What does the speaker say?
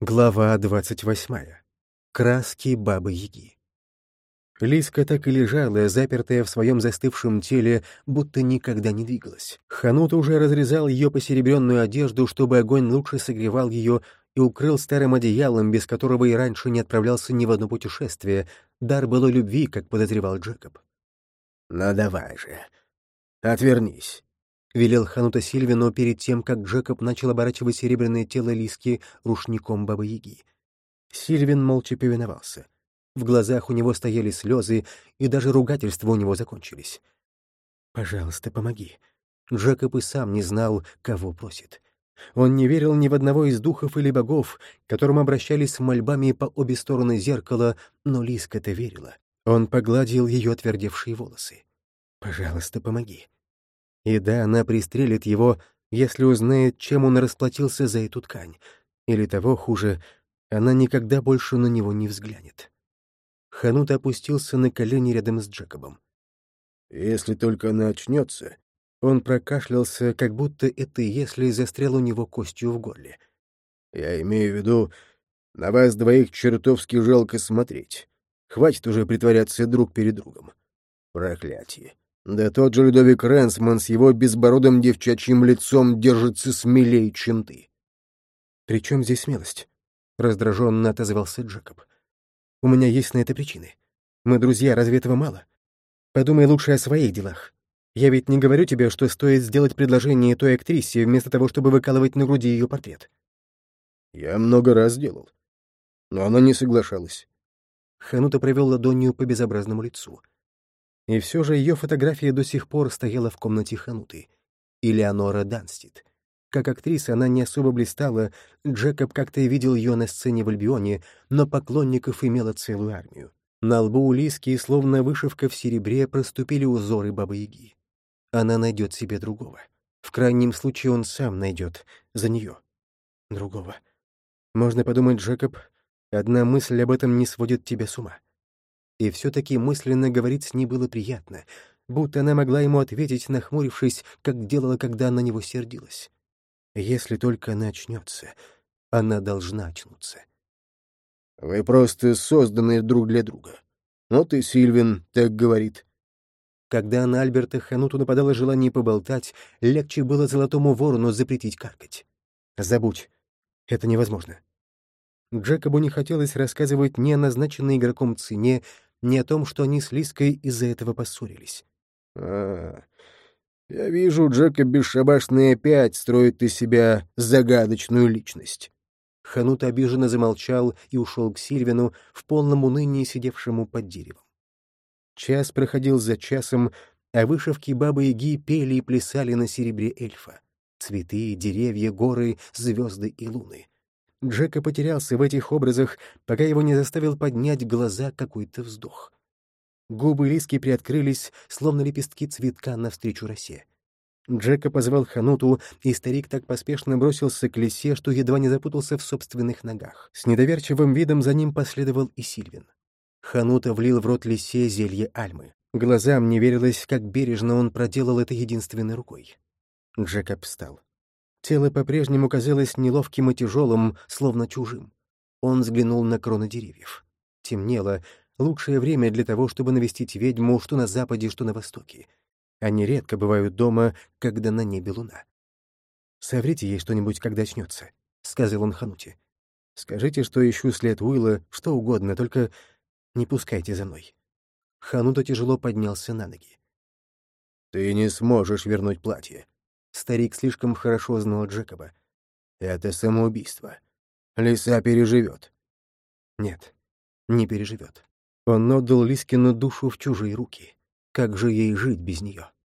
Глава 28. Краски Бабы-Яги. Лиска так и лежала, запертая в своем застывшем теле, будто никогда не двигалась. Ханут уже разрезал ее посеребренную одежду, чтобы огонь лучше согревал ее, и укрыл старым одеялом, без которого и раньше не отправлялся ни в одно путешествие, дар былой любви, как подозревал Джекоб. «Ну давай же, отвернись», — велел Ханута Сильвину перед тем, как Джекоб начал оборачивать серебряное тело Лиски рушником Бабы-Яги. Сильвин молча повиновался. В глазах у него стояли слезы, и даже ругательства у него закончились. «Пожалуйста, помоги». Джекоб и сам не знал, кого просит. Он не верил ни в одного из духов или богов, к которым обращались с мольбами по обе стороны зеркала, но Лиска-то верила. Он погладил ее отвердевшие волосы. «Пожалуйста, помоги». И да, она пристрелит его, если узнает, чем он расплатился за эту ткань. Или того хуже, она никогда больше на него не взглянет. Ханут опустился на колени рядом с Джекобом. «Если только она очнется». Он прокашлялся, как будто это «если» застрял у него костью в горле. «Я имею в виду, на вас двоих чертовски жалко смотреть. Хватит уже притворяться друг перед другом. Проклятие. Да тот же Людовик Ренсман с его безбородым девчачьим лицом держится смелее, чем ты». «При чем здесь смелость?» — раздраженно отозвался Джекоб. «У меня есть на это причины. Мы друзья, разве этого мало? Подумай лучше о своих делах. Я ведь не говорю тебе, что стоит сделать предложение той актрисе, вместо того, чтобы выкалывать на груди ее портрет». «Я много раз делал, но она не соглашалась». Ханута провел ладонью по безобразному лицу. И все же ее фотография до сих пор стояла в комнате Хануты. Элеонора Данстит. Как актриса она не особо блистала, Джекоб как-то видел ее на сцене в Альбионе, но поклонников имела целую армию. На лбу у Лиски, словно вышивка в серебре, проступили узоры Бабы-Яги. Она найдет себе другого. В крайнем случае он сам найдет за нее другого. Можно подумать, Джекоб, одна мысль об этом не сводит тебя с ума. И все-таки мысленно говорить с ней было приятно, будто она могла ему ответить, нахмурившись, как делала, когда на него сердилась. Если только она очнется, она должна очнуться. «Вы просто созданы друг для друга. Вот и Сильвин так говорит». Когда на Альберта Хануту нападало желание поболтать, легче было Золотому Ворону запретить каркать. «Забудь. Это невозможно». Джекобу не хотелось рассказывать ни о назначенной игроком цене, ни о том, что они с Лиской из-за этого поссорились. «А, я вижу, Джекоб бесшабашный опять строит из себя загадочную личность». Ханут обиженно замолчал и ушел к Сильвину, в полном унынии сидевшему под деревом. Час проходил за часом, а вышивки Бабы-Яги пели и плясали на серебре эльфа. Цветы, деревья, горы, звезды и луны. Джека потерялся в этих образах, пока его не заставил поднять глаза какой-то вздох. Губы Лиски приоткрылись, словно лепестки цветка навстречу росе. Джека позвал Хануту, и старик так поспешно бросился к лисе, что едва не запутался в собственных ногах. С недоверчивым видом за ним последовал и Сильвин. Ханута влил в рот лисе зелье альмы. Глазам не верилось, как бережно он проделал это единственной рукой. Джекоб встал. Тело по-прежнему казалось неловким и тяжелым, словно чужим. Он взглянул на кроны деревьев. Темнело — лучшее время для того, чтобы навестить ведьму что на западе, что на востоке. Они редко бывают дома, когда на небе луна. «Соврите ей что-нибудь, когда очнется», — сказал он Хануте. «Скажите, что ищу след Уилла, что угодно, только не пускайте за мной». Ханута тяжело поднялся на ноги. «Ты не сможешь вернуть платье». Старик слишком хорошо знал Джекоба. «Это самоубийство. Лиса переживет». Нет, не переживет. Он отдал Лискину душу в чужие руки. Как же ей жить без нее?